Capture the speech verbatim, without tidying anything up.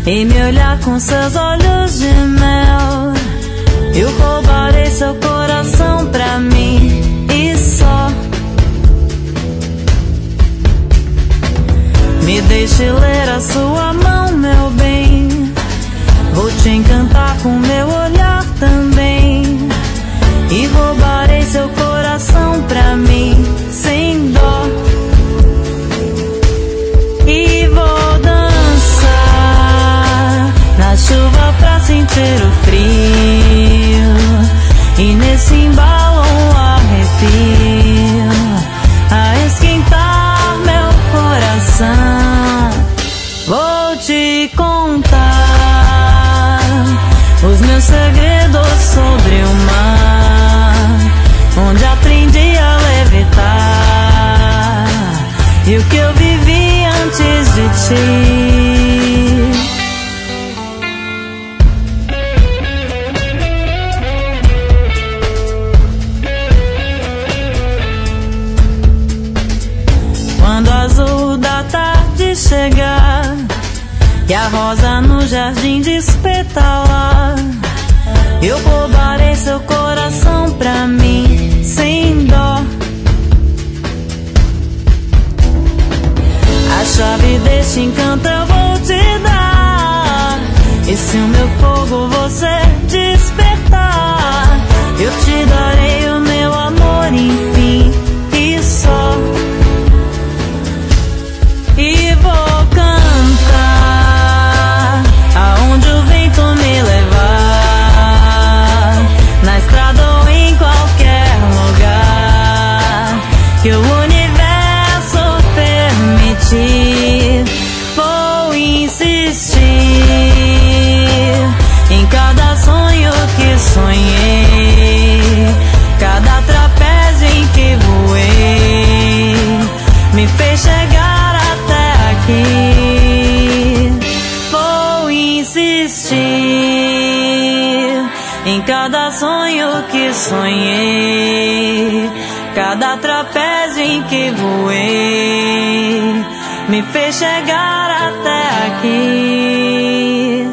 e me olhar com seus olhos de mel. Eu roubarei seu coração pra mim e só. Me deixe ler a sua mão, meu bem. Vou te encantar com meu olhar também. E roubarei seu coração pra mim sem dó. E vou dançar na chuva pra sentir o frio. E nesse embalo um arrepio a esquentar meu coração. Vou te contar os meus segredos sobre o mar, onde aprendi a levitar, e o que eu vivi antes de ti. Quando o azul da tarde chegar e a rosa no jardim despetalar, eu roubarei seu coração pra mim sem dó. A chave deste encanto eu vou te dar, e se o meu fogo você despertar, eu te darei o meu amor, enfim, e só. E vou cantar aonde o vento me levar, na estrada ou em qualquer lugar que o universo permitir. Vou insistir em cada sonho que sonhei, cada trapézio em que voei, me fez chegar até aqui. Vou insistir em cada sonho que sonhei, cada trapézio em que voei, me fez chegar até aqui.